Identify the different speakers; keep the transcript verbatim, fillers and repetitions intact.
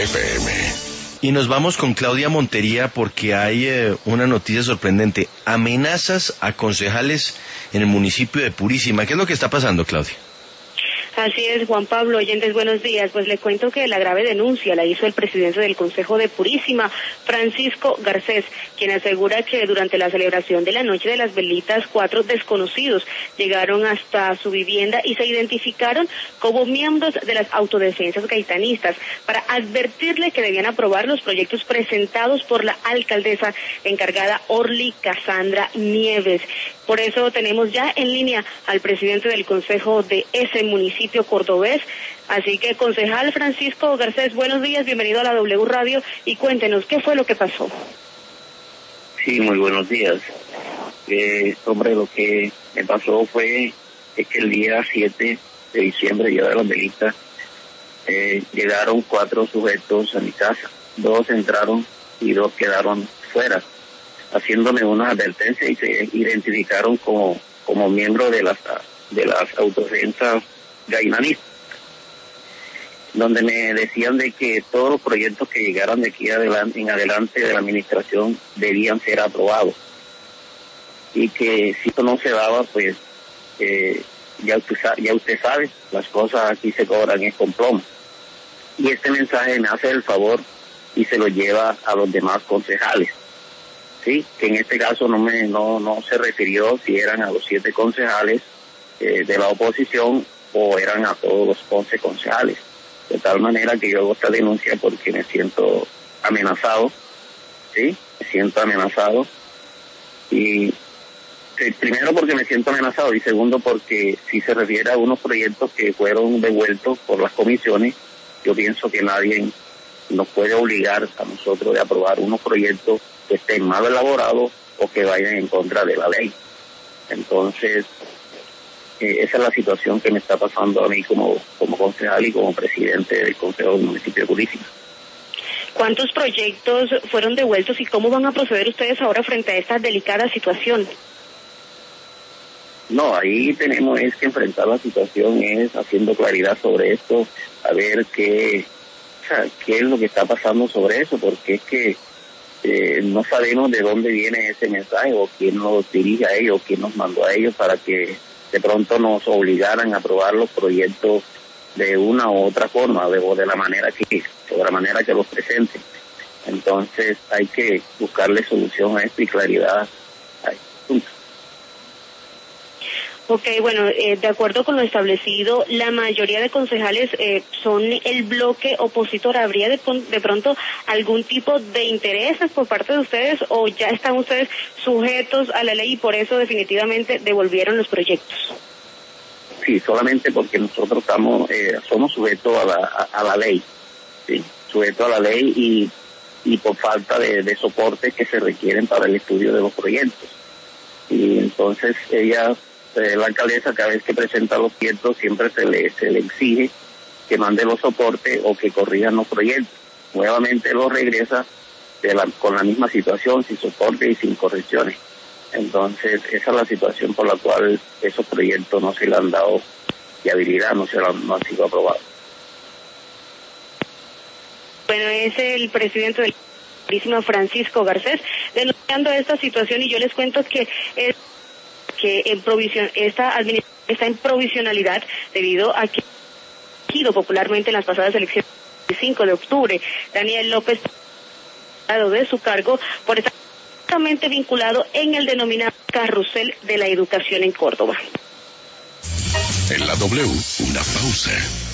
Speaker 1: F M.
Speaker 2: Y nos vamos con Claudia Montería porque hay eh, una noticia sorprendente. Amenazas a concejales en el municipio de Purísima. ¿Qué es lo que está pasando, Claudia?
Speaker 3: Así es, Juan Pablo, oyentes, buenos días. Pues le cuento que la grave denuncia la hizo el presidente del Consejo de Purísima, Francisco Garcés, quien asegura que durante la celebración de la Noche de las Velitas, cuatro desconocidos llegaron hasta su vivienda y se identificaron como miembros de las autodefensas gaitanistas para advertirle que debían aprobar los proyectos presentados por la alcaldesa encargada Orly Casandra Nieves. Por eso tenemos ya en línea al presidente del Consejo de ese municipio cordobés. Así que, concejal Francisco Garcés, buenos días, bienvenido a la W Radio y cuéntenos, ¿qué fue lo que pasó?
Speaker 4: Sí, muy buenos días. Eh, hombre, lo que me pasó fue es que el día siete de diciembre, día de las velitas, eh, llegaron cuatro sujetos a mi casa. Dos entraron y dos quedaron fuera, haciéndome una advertencia y se identificaron como, como miembros de las, de las autodefensas gaitanistas, donde me decían de que todos los proyectos que llegaran de aquí adelante, en adelante de la administración debían ser aprobados y que si esto no se daba, pues eh, ya, usted, ya usted sabe, las cosas aquí se cobran es con plomo. Y este mensaje me hace el favor y se lo lleva a los demás concejales, sí, que en este caso no me no no se refirió si eran a los siete concejales eh, de la oposición o eran a todos los once concejales. De tal manera que yo hago esta denuncia porque me siento amenazado, sí, me siento amenazado y eh, primero porque me siento amenazado y segundo porque si se refiere a unos proyectos que fueron devueltos por las comisiones, yo pienso que nadie nos puede obligar a nosotros de aprobar unos proyectos que estén mal elaborados o que vayan en contra de la ley. Entonces, eh, esa es la situación que me está pasando a mí como, como concejal y como presidente del Consejo del Municipio de Purísima.
Speaker 3: ¿Cuántos proyectos fueron devueltos y cómo van a proceder ustedes ahora frente a esta delicada situación?
Speaker 4: No, ahí tenemos es que enfrentar la situación, es haciendo claridad sobre esto, a ver qué, o sea, qué es lo que está pasando sobre eso, porque es que eh, no sabemos de dónde viene ese mensaje o quién nos dirige a ellos, o quién nos mandó a ellos para que de pronto nos obligaran a aprobar los proyectos de una u otra forma, de, o de la manera que, o de la manera que los presenten. Entonces hay que buscarle solución a esto y claridad a esto.
Speaker 3: Ok, bueno, eh, de acuerdo con lo establecido, la mayoría de concejales eh, son el bloque opositor. ¿Habría de, de pronto algún tipo de intereses por parte de ustedes o ya están ustedes sujetos a la ley y por eso definitivamente devolvieron los proyectos?
Speaker 4: Sí, solamente porque nosotros estamos eh, somos sujetos a la, a, a la ley, sí, sujetos a la ley y, y por falta de, de soportes que se requieren para el estudio de los proyectos. Y entonces ella... la alcaldesa cada vez que presenta los proyectos siempre se le se le exige que mande los soportes o que corrijan los proyectos. Nuevamente los regresa de la, con la misma situación, sin soporte y sin correcciones. Entonces esa es la situación por la cual esos proyectos no se le han dado viabilidad, no se lo, no han sido aprobados.
Speaker 3: Bueno, es el presidente del Purísima, Francisco Garcés, denunciando esta situación y yo les cuento que es que en provisión, esta administración está en provisionalidad debido a que ha sido popularmente en las pasadas elecciones del cinco de octubre. Daniel López de su cargo por estar directamente vinculado en el denominado carrusel de la educación en Córdoba.
Speaker 1: En la W, una pausa.